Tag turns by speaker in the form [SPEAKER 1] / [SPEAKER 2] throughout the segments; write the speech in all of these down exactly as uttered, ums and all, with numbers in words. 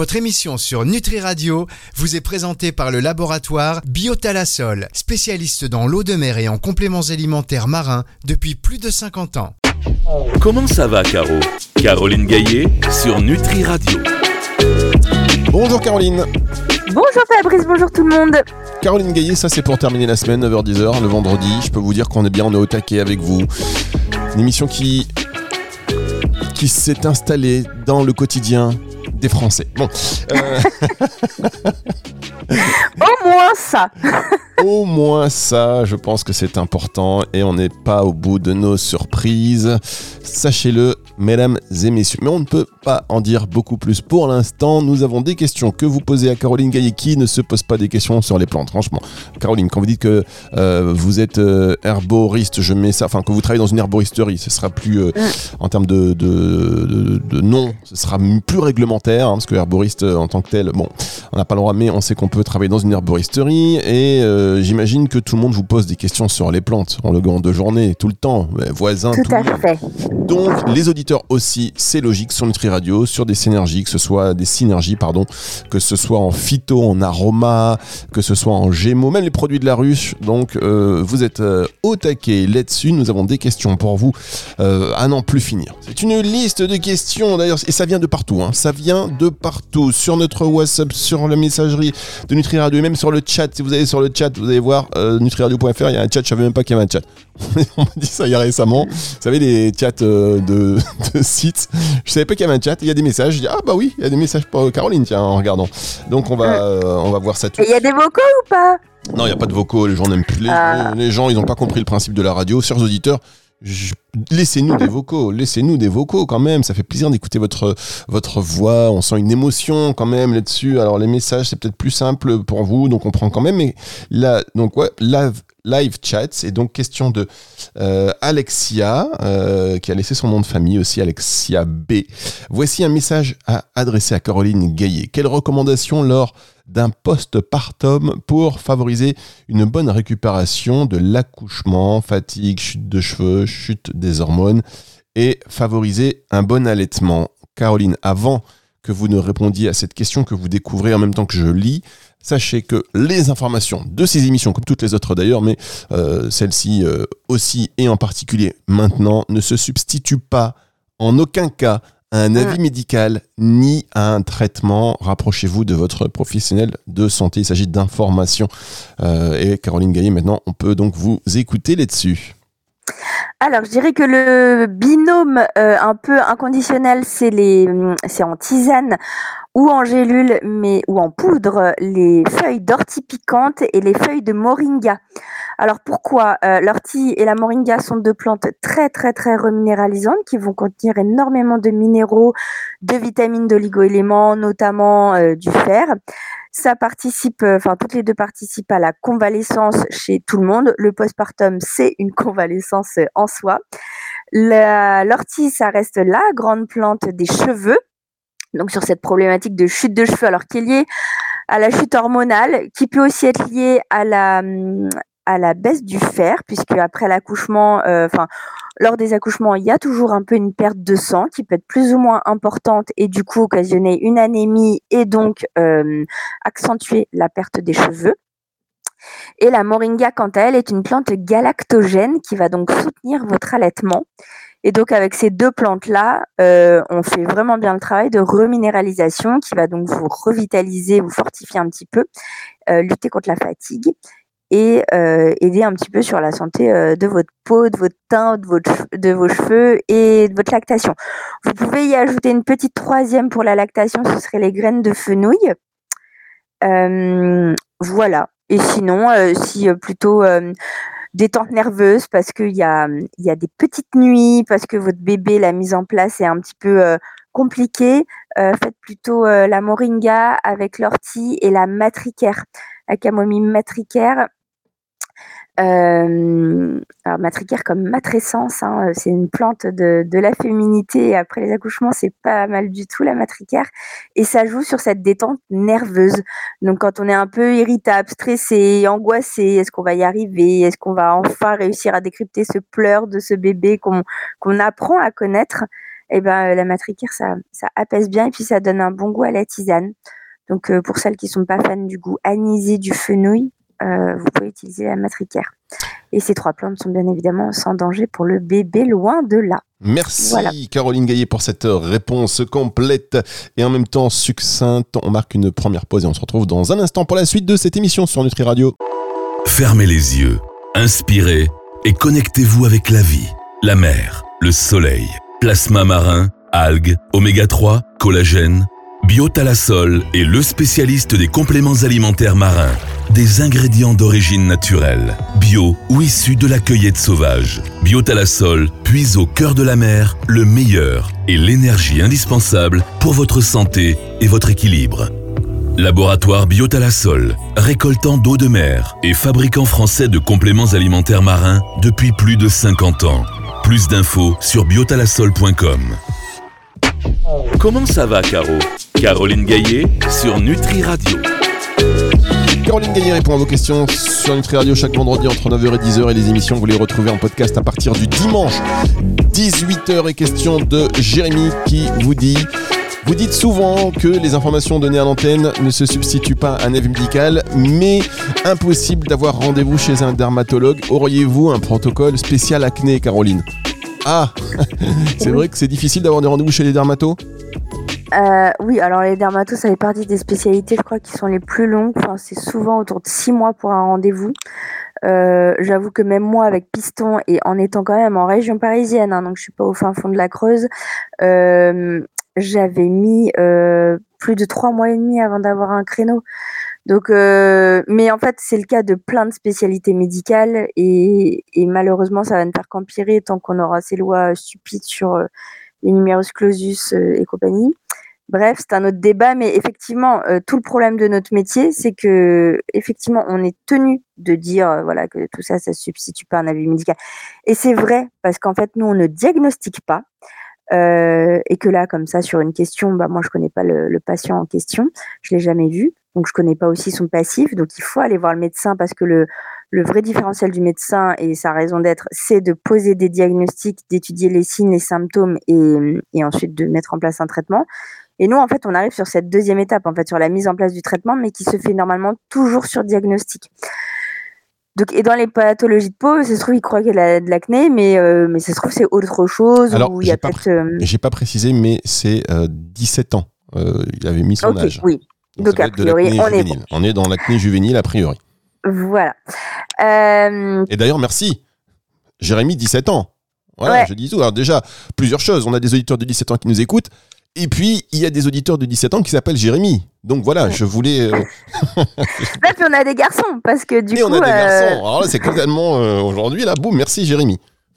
[SPEAKER 1] Votre émission sur Nutri Radio vous est présentée par le laboratoire Biotalasol, spécialiste dans l'eau de mer et en compléments alimentaires marins depuis plus de cinquante ans.
[SPEAKER 2] Comment ça va, Caro ? Caroline Gaillet sur Nutri Radio.
[SPEAKER 3] Bonjour Caroline.
[SPEAKER 4] Bonjour Fabrice, bonjour tout le monde.
[SPEAKER 3] Caroline Gaillet, ça c'est pour terminer la semaine, neuf heures dix heures, le vendredi. Je peux vous dire qu'on est bien, on est au taquet avec vous. Une émission qui, qui s'est installée dans le quotidien des Français. Bon. Euh...
[SPEAKER 4] Au moins ça.
[SPEAKER 3] Au moins ça, je pense que c'est important et on n'est pas au bout de nos surprises. Sachez-le, mesdames et messieurs. Mais on ne peut pas en dire beaucoup plus pour l'instant. Nous avons des questions que vous posez à Caroline Gaillet qui ne se pose pas des questions sur les plantes. Franchement, Caroline, quand vous dites que euh, vous êtes euh, herboriste, je mets ça, enfin que vous travaillez dans une herboristerie, ce sera plus, euh, mm. en termes de, de, de, de nom, ce sera plus réglementaire, hein, parce que herboriste en tant que tel, bon, on n'a pas le droit, mais on sait qu'on peut travailler dans une herboristerie et euh, j'imagine que tout le monde vous pose des questions sur les plantes, en le de journée, tout le temps, voisins,
[SPEAKER 4] tout,
[SPEAKER 3] tout
[SPEAKER 4] à fait.
[SPEAKER 3] Donc, les auditeurs aussi, c'est logique, sur Nutri Radio, sur des synergies, que ce soit des synergies, pardon, que ce soit en phyto, en aroma, que ce soit en gémeaux, même les produits de la ruche. Donc, euh, vous êtes euh, au taquet là-dessus. Nous avons des questions pour vous euh, à n'en plus finir. C'est une liste de questions, d'ailleurs, et ça vient de partout. Hein, ça vient de partout, sur notre WhatsApp, sur la messagerie de Nutri Radio, et même sur le chat. Si vous allez sur le chat, vous allez voir euh, nutri radio point f r, il y a un chat, je savais même pas qu'il y avait un chat. On m'a dit ça il y a récemment. Vous savez, les chats euh, de, de sites. Je savais pas qu'il y avait un chat. Il y a des messages. Je dis, ah bah oui, il y a des messages pour Caroline, tiens, en regardant. Donc on va, euh, on va voir ça tout.
[SPEAKER 4] Et il y a des vocaux ou pas ?
[SPEAKER 3] Non, il n'y a pas de vocaux. Les gens n'aiment plus. Les, ah. les gens, ils n'ont pas compris le principe de la radio. Chers auditeurs, je... laissez-nous des vocaux. Laissez-nous des vocaux quand même. Ça fait plaisir d'écouter votre, votre voix. On sent une émotion quand même là-dessus. Alors les messages, c'est peut-être plus simple pour vous. Donc on prend quand même. Mais là, donc ouais, là. Live chat, et donc question de euh, Alexia, euh, qui a laissé son nom de famille aussi, Alexia B. Voici un message à adresser à Caroline Gaillet. Quelles recommandations lors d'un postpartum pour favoriser une bonne récupération de l'accouchement, fatigue, chute de cheveux, chute des hormones, et favoriser un bon allaitement? Caroline, avant que vous ne répondiez à cette question que vous découvrez en même temps que je lis, sachez que les informations de ces émissions, comme toutes les autres d'ailleurs, mais euh, celle-ci euh, aussi et en particulier maintenant, ne se substituent pas en aucun cas à un avis médical ni à un traitement. Rapprochez-vous de votre professionnel de santé. Il s'agit d'informations. Euh, et Caroline Gaillet, maintenant, on peut donc vous écouter là-dessus.
[SPEAKER 4] Alors, je dirais que le binôme euh, un peu inconditionnel, c'est les, c'est en tisane ou en gélule, mais ou en poudre, les feuilles d'ortie piquante et les feuilles de moringa. Alors pourquoi euh, l'ortie et la moringa sont deux plantes très très très reminéralisantes qui vont contenir énormément de minéraux, de vitamines, d'oligo-éléments, notamment euh, du fer. Ça participe, enfin euh, toutes les deux participent à la convalescence chez tout le monde. Le postpartum, c'est une convalescence en soi. La, l'ortie, ça reste la grande plante des cheveux. Donc sur cette problématique de chute de cheveux, alors qui est liée à la chute hormonale, qui peut aussi être liée à la à la baisse du fer, puisque après l'accouchement, enfin euh, lors des accouchements, il y a toujours un peu une perte de sang qui peut être plus ou moins importante et du coup occasionner une anémie et donc euh, accentuer la perte des cheveux. Et la moringa, quant à elle, est une plante galactogène qui va donc soutenir votre allaitement. Et donc, avec ces deux plantes-là, euh, on fait vraiment bien le travail de reminéralisation qui va donc vous revitaliser, vous fortifier un petit peu, euh, lutter contre la fatigue et euh, aider un petit peu sur la santé euh, de votre peau, de votre teint, de, votre, de vos cheveux et de votre lactation. Vous pouvez y ajouter une petite troisième pour la lactation, ce serait les graines de fenouil. Euh, voilà. Et sinon, euh, si euh, plutôt... Euh, détente nerveuse parce qu'il y a, il y a des petites nuits, parce que votre bébé, la mise en place est un petit peu euh, compliquée, euh, faites plutôt euh, la moringa avec l'ortie et la matricaire, la camomille matricaire. Euh, alors matricaire comme matrescence, hein, c'est une plante de, de la féminité. Après les accouchements, c'est pas mal du tout la matricaire. Et ça joue sur cette détente nerveuse. Donc quand on est un peu irritable, stressé, angoissé, est-ce qu'on va y arriver? Est-ce qu'on va enfin réussir à décrypter ce pleur de ce bébé qu'on, qu'on apprend à connaître? et ben la matricaire ça, ça apaise bien et puis ça donne un bon goût à la tisane. Donc euh, pour celles qui sont pas fans du goût anisé du fenouil, euh, vous pouvez utiliser la matricaire. Et ces trois plantes sont bien évidemment sans danger pour le bébé, loin de là.
[SPEAKER 3] Merci
[SPEAKER 4] voilà.
[SPEAKER 3] Caroline Gaillet pour cette réponse complète et en même temps succincte. On marque une première pause et on se retrouve dans un instant pour la suite de cette émission sur Nutri Radio.
[SPEAKER 2] Fermez les yeux, inspirez et connectez-vous avec la vie, la mer, le soleil, plasma marin, algues, oméga trois, collagène. Biotalasol est le spécialiste des compléments alimentaires marins, des ingrédients d'origine naturelle, bio ou issus de la cueillette sauvage. Biotalasol puise au cœur de la mer le meilleur et l'énergie indispensable pour votre santé et votre équilibre. Laboratoire Biotalasol, récoltant d'eau de mer et fabricant français de compléments alimentaires marins depuis plus de cinquante ans. Plus d'infos sur biotalasol point com. Comment ça va, Caro ? Caroline Gaillet sur Nutri Radio.
[SPEAKER 3] Caroline Gaillet répond à vos questions sur Nutri Radio chaque vendredi entre neuf heures et dix heures et les émissions vous les retrouvez en podcast à partir du dimanche dix-huit heures et question de Jérémy qui vous dit vous dites souvent que les informations données à l'antenne ne se substituent pas à un avis médical, mais impossible d'avoir rendez-vous chez un dermatologue. Auriez-vous un protocole spécial acné, Caroline ? Ah, c'est vrai que c'est difficile d'avoir des rendez-vous chez les dermatos ?
[SPEAKER 4] Euh, oui, alors les dermatos, ça fait partie des spécialités, je crois, qui sont les plus longues. Enfin, c'est souvent autour de six mois pour un rendez-vous. Euh, j'avoue que même moi, avec Piston, et en étant quand même en région parisienne, hein, donc je suis pas au fin fond de la Creuse, euh, j'avais mis euh, plus de trois mois et demi avant d'avoir un créneau. Donc, euh, mais en fait, c'est le cas de plein de spécialités médicales et, et malheureusement, ça va ne faire qu'empirer tant qu'on aura ces lois stupides sur euh, les numerus clausus euh, et compagnie. Bref, c'est un autre débat, mais effectivement, euh, tout le problème de notre métier, c'est que effectivement, on est tenu de dire euh, voilà que tout ça, ça se substitue pas à un avis médical. Et c'est vrai parce qu'en fait, nous, on ne diagnostique pas. Euh, et que là, comme ça, sur une question, bah moi, je connais pas le, le patient en question, je l'ai jamais vu, donc je connais pas aussi son passif. Donc il faut aller voir le médecin parce que le le vrai différentiel du médecin et sa raison d'être, c'est de poser des diagnostics, d'étudier les signes, les symptômes et et ensuite de mettre en place un traitement. Et nous, en fait, on arrive sur cette deuxième étape, en fait, sur la mise en place du traitement, mais qui se fait normalement toujours sur diagnostic. Donc, et dans les pathologies de peau, ça se trouve, il croit qu'il a de l'acné, mais, euh, mais ça se trouve, c'est autre chose.
[SPEAKER 3] Alors,
[SPEAKER 4] où il y a
[SPEAKER 3] j'ai, pas
[SPEAKER 4] peut-être,
[SPEAKER 3] pré-
[SPEAKER 4] euh...
[SPEAKER 3] j'ai pas précisé, mais c'est euh, dix-sept ans. Euh, il avait mis son
[SPEAKER 4] okay,
[SPEAKER 3] âge.
[SPEAKER 4] Oui, donc,
[SPEAKER 3] donc
[SPEAKER 4] a priori, on est bon.
[SPEAKER 3] On est dans l'acné juvénile, a priori.
[SPEAKER 4] Voilà. Euh...
[SPEAKER 3] Et d'ailleurs, merci. Jérémy, dix-sept ans. Voilà,
[SPEAKER 4] ouais.
[SPEAKER 3] je dis tout. Alors déjà, plusieurs choses. On a des auditeurs de dix-sept ans qui nous écoutent. Et puis, il y a des auditeurs de dix-sept ans qui s'appellent Jérémy. Donc voilà, je voulais... Euh...
[SPEAKER 4] là, puis on a des garçons, parce que du
[SPEAKER 3] Et
[SPEAKER 4] coup...
[SPEAKER 3] on a des
[SPEAKER 4] euh...
[SPEAKER 3] garçons. Alors là, c'est totalement... Euh, aujourd'hui, là, boum, merci Jérémy.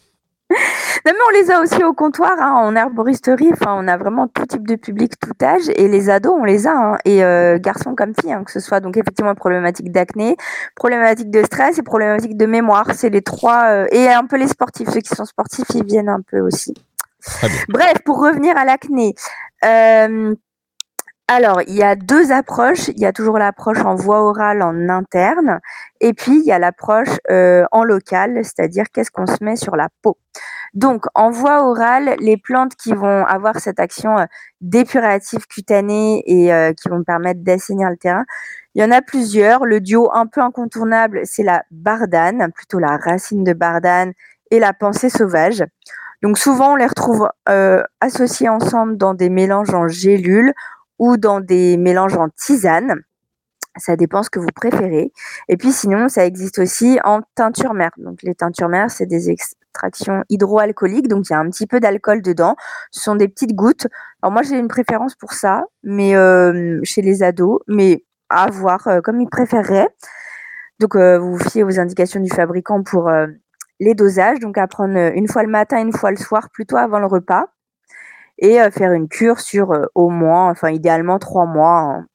[SPEAKER 4] Non, mais on les a aussi au comptoir, hein, en herboristerie. Enfin, on a vraiment tout type de public, tout âge. Et les ados, on les a. Hein, et euh, garçons comme filles, hein, que ce soit donc effectivement problématique d'acné, problématique de stress et problématique de mémoire. C'est les trois... Euh, et un peu les sportifs. Ceux qui sont sportifs, ils viennent un peu aussi. Bref, pour revenir à l'acné, euh, alors il y a deux approches. Il y a toujours l'approche en voie orale en interne, et puis il y a l'approche euh, en local, c'est-à-dire qu'est-ce qu'on se met sur la peau. Donc en voie orale, les plantes qui vont avoir cette action euh, dépurative cutanée et euh, qui vont permettre d'assainir le terrain, il y en a plusieurs. Le duo un peu incontournable, c'est la bardane, plutôt la racine de bardane et la pensée sauvage. Donc souvent, on les retrouve euh, associés ensemble dans des mélanges en gélules ou dans des mélanges en tisane. Ça dépend ce que vous préférez. Et puis sinon, ça existe aussi en teinture mère. Donc les teintures mères, c'est des extractions hydroalcooliques, donc il y a un petit peu d'alcool dedans. Ce sont des petites gouttes. Alors moi, j'ai une préférence pour ça, mais euh, chez les ados, mais à voir euh, comme ils préféreraient. Donc euh, vous vous fiez aux indications du fabricant pour... Euh, les dosages, donc à prendre une fois le matin, une fois le soir, plutôt avant le repas, et euh, faire une cure sur euh, au moins, enfin idéalement trois mois. Hein.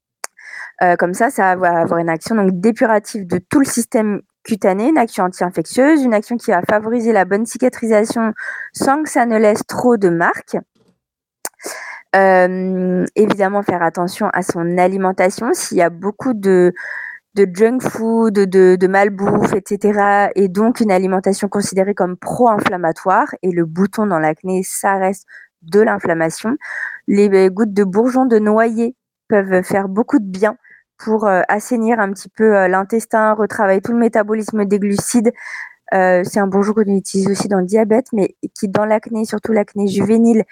[SPEAKER 4] Euh, comme ça, ça va avoir une action donc dépurative de tout le système cutané, une action anti-infectieuse, une action qui va favoriser la bonne cicatrisation sans que ça ne laisse trop de marques. Euh, évidemment, faire attention à son alimentation. S'il y a beaucoup de de junk food, de, de malbouffe, et cetera. Et donc une alimentation considérée comme pro-inflammatoire. Et le bouton dans l'acné, ça reste de l'inflammation. Les gouttes de bourgeon de noyer peuvent faire beaucoup de bien pour euh, assainir un petit peu euh, l'intestin, retravailler tout le métabolisme des glucides. Euh, c'est un bourgeon qu'on utilise aussi dans le diabète, mais qui dans l'acné, surtout l'acné juvénile,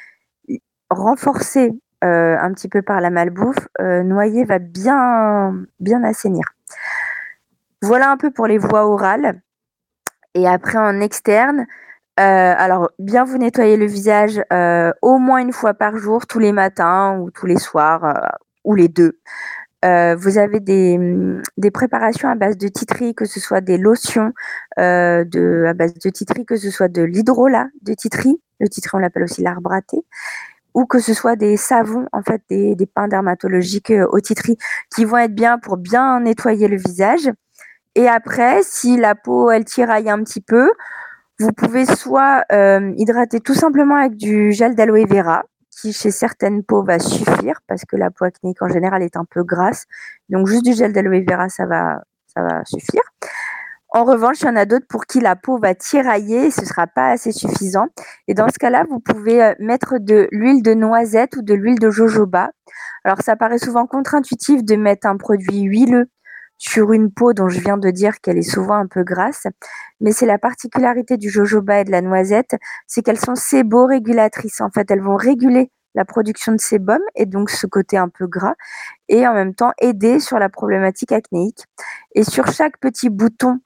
[SPEAKER 4] renforcé euh, un petit peu par la malbouffe, euh, noyer va bien, bien assainir. Voilà un peu pour les voies orales. Et après en externe, euh, alors bien vous nettoyer le visage euh, au moins une fois par jour, tous les matins ou tous les soirs, euh, ou les deux. Euh, vous avez des, des préparations à base de titri, que ce soit des lotions euh, de, à base de titri, que ce soit de l'hydrolat de titri, le titri on l'appelle aussi l'arbre à thé, ou que ce soit des savons, en fait des, des pains dermatologiques euh, au titri qui vont être bien pour bien nettoyer le visage. Et après, si la peau elle tiraille un petit peu, vous pouvez soit euh, hydrater tout simplement avec du gel d'aloe vera, qui chez certaines peaux va suffire parce que la peau acnéique en général est un peu grasse. Donc juste du gel d'aloe vera, ça va, ça va suffire. En revanche, il y en a d'autres pour qui la peau va tirailler et ce ne sera pas assez suffisant. Et dans ce cas-là, vous pouvez mettre de l'huile de noisette ou de l'huile de jojoba. Alors ça paraît souvent contre-intuitif de mettre un produit huileux sur une peau dont je viens de dire qu'elle est souvent un peu grasse, mais c'est la particularité du jojoba et de la noisette, c'est qu'elles sont séborégulatrices. En fait, elles vont réguler la production de sébum et donc ce côté un peu gras et en même temps aider sur la problématique acnéique. Et sur chaque petit bouton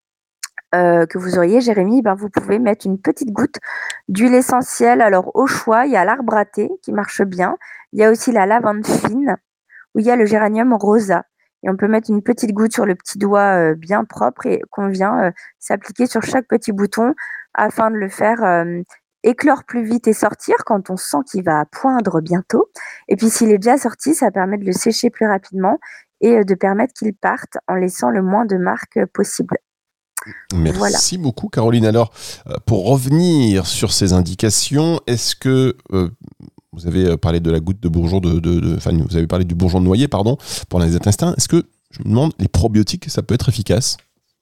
[SPEAKER 4] euh, que vous auriez, Jérémy, ben vous pouvez mettre une petite goutte d'huile essentielle. Alors au choix, il y a l'arbre à thé qui marche bien, il y a aussi la lavande fine ou il y a le géranium rosa. Et on peut mettre une petite goutte sur le petit doigt euh, bien propre et qu'on vient euh, s'appliquer sur chaque petit bouton afin de le faire euh, éclore plus vite et sortir quand on sent qu'il va poindre bientôt. Et puis s'il est déjà sorti, ça permet de le sécher plus rapidement et euh, de permettre qu'il parte en laissant le moins de marques possible.
[SPEAKER 3] Merci voilà. beaucoup Caroline. Alors, pour revenir sur ces indications, est-ce que... Euh, Vous avez parlé de la goutte de bourgeon de, de, de, enfin, vous avez parlé du bourgeon de noyer, pardon, pour les intestins. Est-ce que, je me demande, les probiotiques, ça peut être efficace ?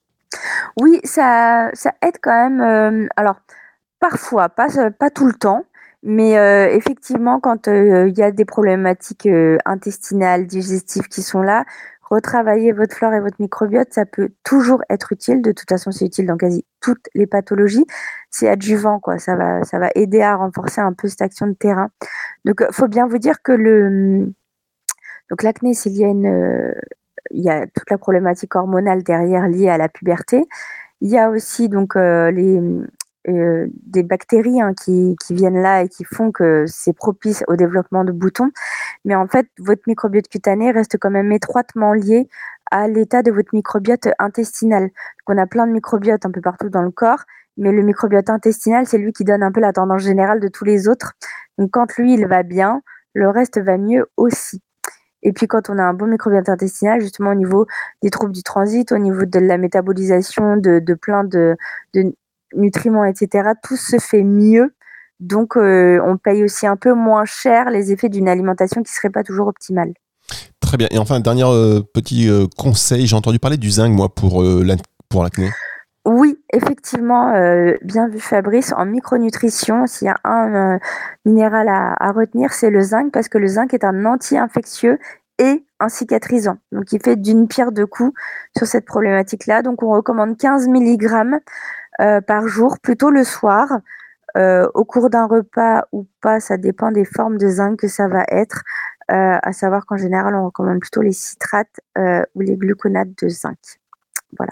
[SPEAKER 4] Oui, ça, ça aide quand même. Euh, alors, parfois, pas, pas tout le temps, mais euh, effectivement, quand il euh, y a des problématiques euh, intestinales, digestives qui sont là, retravailler votre flore et votre microbiote, ça peut toujours être utile. De toute façon, c'est utile dans quasi toutes les pathologies. C'est adjuvant, quoi. Ça va, ça va aider à renforcer un peu cette action de terrain. Donc, il faut bien vous dire que le, donc l'acné, c'est lié à une, euh, il y a toute la problématique hormonale derrière liée à la puberté. Il y a aussi donc euh, les euh, des bactéries hein, qui, qui viennent là et qui font que c'est propice au développement de boutons. Mais en fait, votre microbiote cutané reste quand même étroitement lié à l'état de votre microbiote intestinal. Donc, on a plein de microbiotes un peu partout dans le corps, mais le microbiote intestinal, c'est lui qui donne un peu la tendance générale de tous les autres. Donc, quand lui, il va bien, le reste va mieux aussi. Et puis, quand on a un bon microbiote intestinal, justement, au niveau des troubles du transit, au niveau de la métabolisation, de, de plein de, de nutriments, et cetera, tout se fait mieux. Donc, euh, on paye aussi un peu moins cher les effets d'une alimentation qui ne serait pas toujours optimale.
[SPEAKER 3] Très bien. Et enfin, dernier euh, petit euh, conseil, j'ai entendu parler du zinc, moi, pour, euh, la, pour l'acné.
[SPEAKER 4] Oui, effectivement, euh, bien vu Fabrice, en micronutrition, s'il y a un euh, minéral à, à retenir, c'est le zinc, parce que le zinc est un anti-infectieux et un cicatrisant. Donc, il fait d'une pierre deux coups sur cette problématique-là. Donc, on recommande quinze milligrammes euh, par jour, plutôt le soir, euh, au cours d'un repas ou pas, ça dépend des formes de zinc que ça va être. Euh, à savoir qu'en général, on recommande plutôt les citrates euh, ou les gluconates de zinc. Voilà.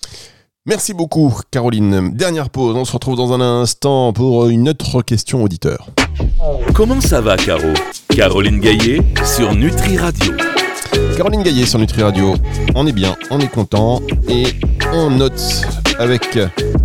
[SPEAKER 3] Merci beaucoup, Caroline. Dernière pause, on se retrouve dans un instant pour une autre question auditeur.
[SPEAKER 2] Comment ça va, Caro ? Caroline Gaillet sur Nutri Radio.
[SPEAKER 3] Caroline Gaillet sur Nutri Radio. On est bien, on est content et on note avec...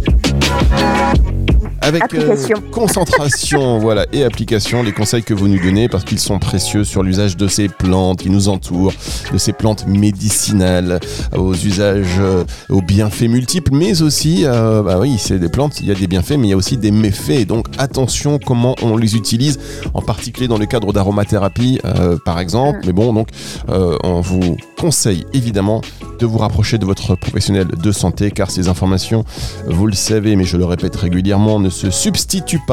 [SPEAKER 3] Avec euh, concentration voilà, et application les conseils que vous nous donnez parce qu'ils sont précieux sur l'usage de ces plantes qui nous entourent, de ces plantes médicinales, aux usages, euh, aux bienfaits multiples, mais aussi, euh, bah oui, c'est des plantes, il y a des bienfaits, mais il y a aussi des méfaits. Donc attention comment on les utilise, en particulier dans le cadre d'aromathérapie, euh, par exemple. Mais bon, donc euh, on vous conseille évidemment de vous rapprocher de votre professionnel de santé car ces informations, vous le savez, mais je le répète régulièrement, ne se substituent pas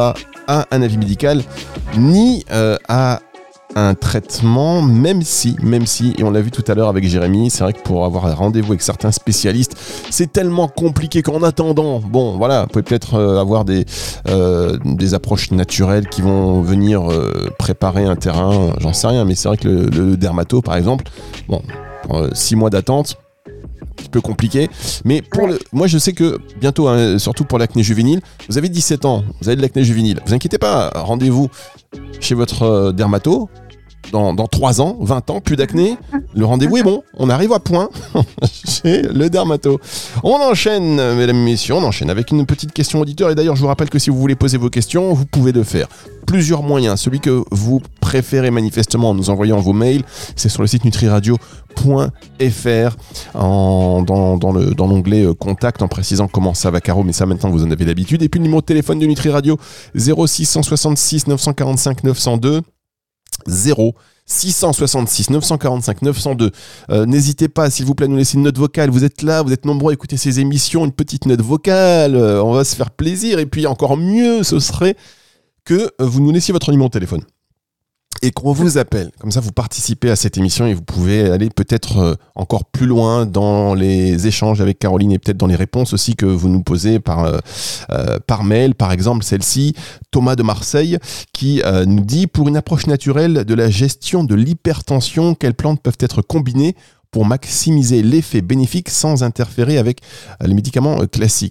[SPEAKER 3] à un avis médical, ni euh, à un traitement, même si, même si, et on l'a vu tout à l'heure avec Jérémy, c'est vrai que pour avoir un rendez-vous avec certains spécialistes, c'est tellement compliqué qu'en attendant, bon, voilà, vous pouvez peut-être euh, avoir des, euh, des approches naturelles qui vont venir euh, préparer un terrain, j'en sais rien, mais c'est vrai que le, le dermato, par exemple, bon, euh, six mois d'attente, un petit peu compliqué, mais pour
[SPEAKER 4] Ouais.
[SPEAKER 3] le, moi je sais que bientôt, hein, surtout pour l'acné juvénile, vous avez dix-sept ans, vous avez de l'acné juvénile, vous inquiétez pas, rendez-vous chez votre euh, dermato. Dans, dans trois ans, vingt ans, plus d'acné, le rendez-vous est bon, on arrive à point chez le dermato. On enchaîne, mesdames et messieurs, on enchaîne avec une petite question auditeur. Et d'ailleurs, je vous rappelle que si vous voulez poser vos questions, vous pouvez le faire. Plusieurs moyens. Celui que vous préférez manifestement en nous envoyant vos mails, c'est sur le site nutriradio point f r en, dans, dans, le, dans l'onglet euh, contact en précisant comment ça va Caro, mais ça maintenant vous en avez l'habitude. Et puis le numéro de téléphone de Nutri Radio, zéro six cent soixante-six neuf cent quarante-cinq neuf cent deux. zéro six cent soixante-six neuf cent quarante-cinq neuf cent deux. Euh, n'hésitez pas, s'il vous plaît, à nous laisser une note vocale. Vous êtes là, vous êtes nombreux à écouter ces émissions, une petite note vocale. Euh, on va se faire plaisir. Et puis, encore mieux, ce serait que vous nous laissiez votre numéro de téléphone et qu'on vous appelle. Comme ça, vous participez à cette émission et vous pouvez aller peut-être euh, encore plus loin dans les échanges avec Caroline et peut-être dans les réponses aussi que vous nous posez par, euh, euh, par mail. Par exemple, celle-ci, Thomas de Marseille, qui euh, nous dit « Pour une approche naturelle de la gestion de l'hypertension, quelles plantes peuvent être combinées pour maximiser l'effet bénéfique sans interférer avec euh, les médicaments euh, classiques ?»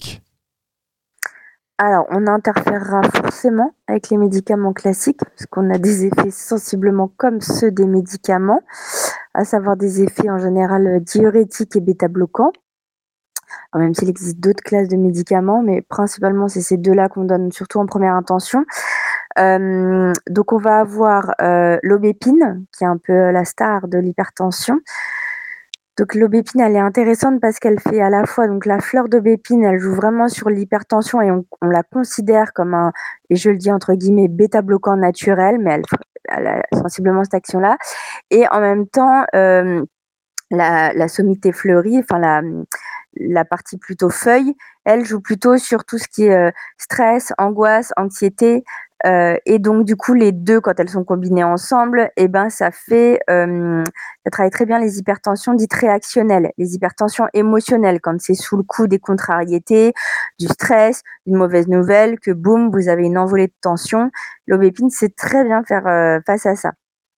[SPEAKER 4] Alors, on interférera forcément avec les médicaments classiques, parce qu'on a des effets sensiblement comme ceux des médicaments, à savoir des effets en général diurétiques et bêta-bloquants. Alors, même s'il existe d'autres classes de médicaments, mais principalement c'est ces deux-là qu'on donne surtout en première intention. Euh, donc on va avoir euh, l'aubépine, qui est un peu la star de l'hypertension. Donc l'aubépine, elle est intéressante parce qu'elle fait à la fois, donc la fleur d'aubépine, elle joue vraiment sur l'hypertension et on, on la considère comme un, et je le dis entre guillemets, bêta-bloquant naturel, mais elle, elle a sensiblement cette action-là. Et en même temps, euh, la, la sommité fleurie, enfin la, la partie plutôt feuille, elle joue plutôt sur tout ce qui est euh, stress, angoisse, anxiété. Euh, et donc du coup les deux, quand elles sont combinées ensemble, et eh ben ça fait euh, ça travaille très bien les hypertensions dites réactionnelles, les hypertensions émotionnelles, quand c'est sous le coup des contrariétés, du stress, d'une mauvaise nouvelle, que boum, vous avez une envolée de tension. L'aubépine sait très bien faire euh, face à ça.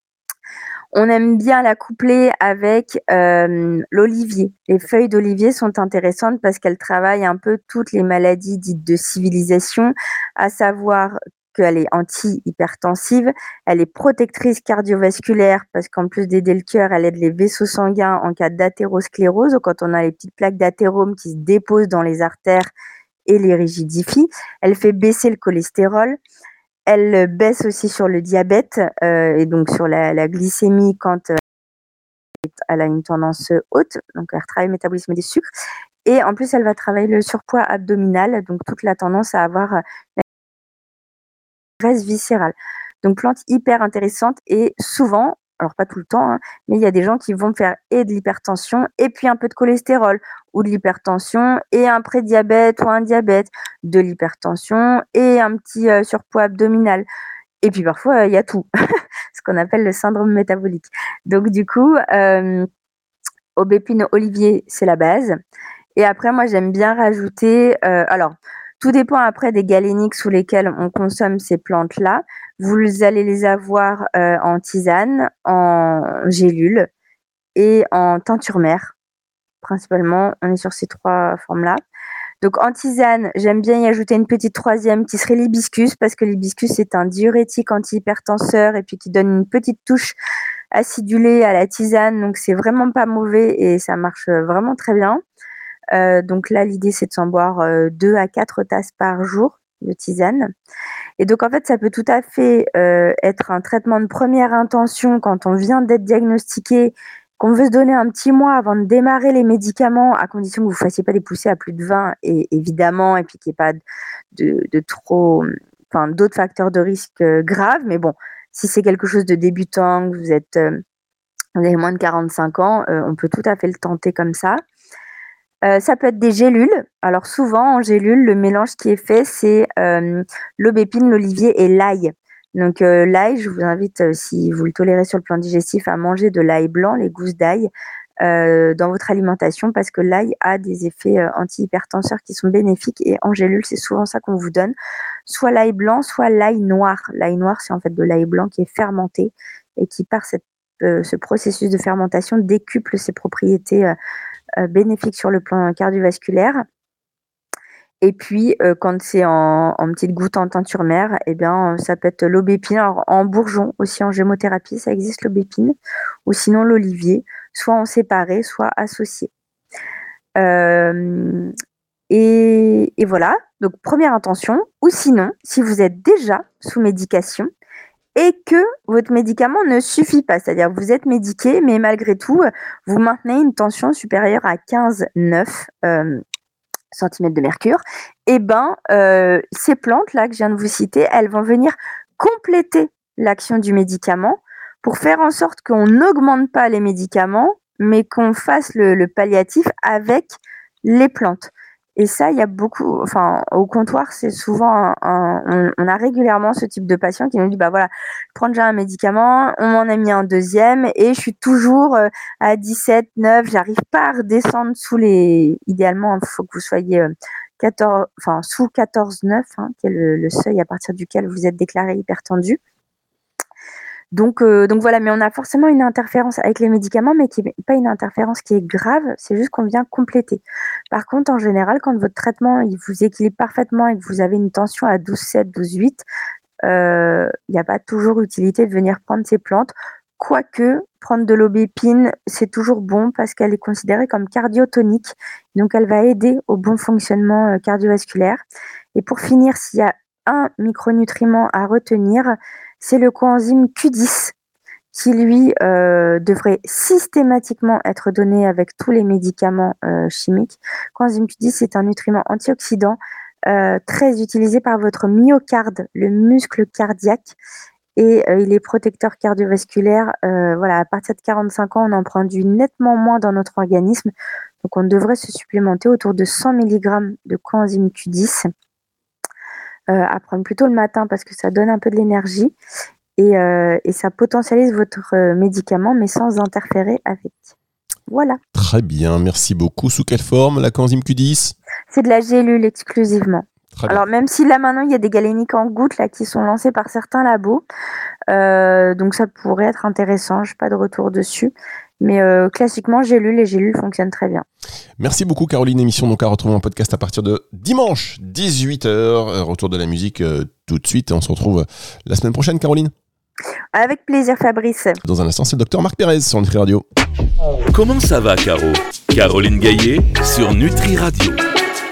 [SPEAKER 4] On aime bien la coupler avec euh, l'olivier. Les feuilles d'olivier sont intéressantes parce qu'elles travaillent un peu toutes les maladies dites de civilisation, à savoir qu'elle est anti-hypertensive, elle est protectrice cardiovasculaire parce qu'en plus d'aider le cœur, elle aide les vaisseaux sanguins en cas d'athérosclérose, quand on a les petites plaques d'athérome qui se déposent dans les artères et les rigidifie. Elle fait baisser le cholestérol. Elle baisse aussi sur le diabète euh, et donc sur la, la glycémie quand euh, elle a une tendance haute, donc elle travaille le métabolisme des sucres. Et en plus, elle va travailler le surpoids abdominal, donc toute la tendance à avoir la graisse viscérale. Donc plante hyper intéressante et souvent, alors pas tout le temps, hein, mais il y a des gens qui vont faire et de l'hypertension et puis un peu de cholestérol, ou de l'hypertension et un prédiabète ou un diabète, de l'hypertension et un petit euh, surpoids abdominal. Et puis parfois, il euh, y a tout, ce qu'on appelle le syndrome métabolique. Donc du coup, euh, aubépine olivier, c'est la base. Et après, moi, j'aime bien rajouter... Euh, alors, tout dépend après des galéniques sous lesquelles on consomme ces plantes-là. Vous allez les avoir euh, en tisane, en gélule et en teinture mère. Principalement, on est sur ces trois formes-là. Donc en tisane, j'aime bien y ajouter une petite troisième qui serait l'hibiscus, parce que l'hibiscus c'est un diurétique antihypertenseur et puis qui donne une petite touche acidulée à la tisane. Donc c'est vraiment pas mauvais et ça marche vraiment très bien. Euh, donc là, l'idée c'est de s'en boire euh, deux à quatre tasses par jour de tisane. Et donc en fait, ça peut tout à fait euh, être un traitement de première intention quand on vient d'être diagnostiqué, qu'on veut se donner un petit mois avant de démarrer les médicaments, à condition que vous ne fassiez pas des poussées à plus de vingt, et évidemment, et puis qu'il n'y ait pas de, de trop, enfin, d'autres facteurs de risque euh, graves. Mais bon, si c'est quelque chose de débutant, que vous êtes, euh, vous avez moins de quarante-cinq ans, euh, on peut tout à fait le tenter comme ça. Euh, ça peut être des gélules. Alors souvent en gélule, le mélange qui est fait, c'est euh, l'aubépine, l'olivier et l'ail. Donc euh, l'ail, je vous invite, euh, si vous le tolérez sur le plan digestif, à manger de l'ail blanc, les gousses d'ail, euh, dans votre alimentation, parce que l'ail a des effets euh, antihypertenseurs qui sont bénéfiques, et en gélule, c'est souvent ça qu'on vous donne. Soit l'ail blanc, soit l'ail noir. L'ail noir, c'est en fait de l'ail blanc qui est fermenté et qui, par cette, euh, ce processus de fermentation, décuple ses propriétés euh, euh, bénéfiques sur le plan cardiovasculaire. Et puis, euh, quand c'est en, en petites gouttes en teinture mère, eh bien, ça peut être l'aubépine. Alors, en bourgeon, aussi en gémothérapie, ça existe l'aubépine, ou sinon l'olivier, soit en séparé, soit associé. Euh, et, et voilà, donc première intention. Ou sinon, si vous êtes déjà sous médication et que votre médicament ne suffit pas, c'est-à-dire que vous êtes médiqué, mais malgré tout, vous maintenez une tension supérieure à quinze virgule neuf euh, centimètres de mercure, et ben euh, ces plantes là que je viens de vous citer, elles vont venir compléter l'action du médicament pour faire en sorte qu'on n'augmente pas les médicaments, mais qu'on fasse le, le palliatif avec les plantes. Et ça, il y a beaucoup, enfin, au comptoir, c'est souvent, un, un, on, on a régulièrement ce type de patient qui nous dit, bah voilà, je prends déjà un médicament, on m'en a mis un deuxième et je suis toujours euh, à dix-sept, neuf, j'arrive pas à redescendre sous les, idéalement, il faut que vous soyez euh, quatorze, enfin, sous quatorze virgule neuf, hein, qui est le, le seuil à partir duquel vous êtes déclaré hypertendu. Donc, euh, donc voilà, mais on a forcément une interférence avec les médicaments, mais qui n'est pas une interférence qui est grave, c'est juste qu'on vient compléter. Par contre, en général, quand votre traitement il vous équilibre parfaitement et que vous avez une tension à douze virgule sept, douze virgule huit, il euh, n'y a pas toujours utilité de venir prendre ces plantes. Quoique, prendre de l'aubépine, c'est toujours bon parce qu'elle est considérée comme cardiotonique. Donc, elle va aider au bon fonctionnement euh, cardiovasculaire. Et pour finir, s'il y a un micronutriment à retenir, c'est le coenzyme Q dix qui, lui, euh, devrait systématiquement être donné avec tous les médicaments euh, chimiques. Coenzyme Q dix, c'est un nutriment antioxydant euh, très utilisé par votre myocarde, le muscle cardiaque, et euh, il est protecteur cardiovasculaire. Euh, voilà, à partir de quarante-cinq ans, on en produit nettement moins dans notre organisme, donc on devrait se supplémenter autour de cent milligrammes de coenzyme Q dix. Euh, à prendre plutôt le matin parce que ça donne un peu de l'énergie et, euh, et ça potentialise votre euh, médicament mais sans interférer avec. Voilà.
[SPEAKER 3] Très bien, merci beaucoup. Sous quelle forme la coenzyme Q dix ?
[SPEAKER 4] C'est de la gélule exclusivement.
[SPEAKER 3] Très bien.
[SPEAKER 4] Alors même si là maintenant il y a des galéniques en gouttes là, qui sont lancés par certains labos, euh, donc ça pourrait être intéressant, je n'ai pas de retour dessus. Mais euh, classiquement, gélule, les gélules fonctionnent très bien.
[SPEAKER 3] Merci beaucoup Caroline, émission donc à retrouver en podcast à partir de dimanche dix-huit heures. Retour de la musique euh, tout de suite et on se retrouve la semaine prochaine Caroline.
[SPEAKER 4] Avec plaisir Fabrice.
[SPEAKER 3] Dans un instant, c'est le docteur Marc Pérez sur Nutri Radio.
[SPEAKER 2] Comment ça va Caro ? Caroline Gaillet sur Nutri Radio.